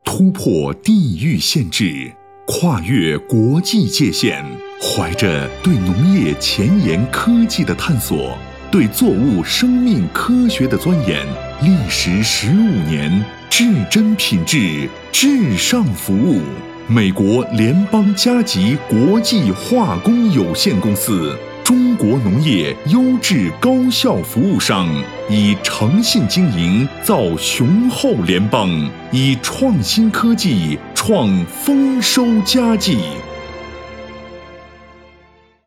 突破地域限制，跨越国际界限，怀着对农业前沿科技的探索，对作物生命科学的钻研，历时15年，至臻品质，至上服务。美国联邦加急国际化工有限公司，中国农业优质高效服务商，以诚信经营造雄厚联邦，以创新科技创丰收佳绩。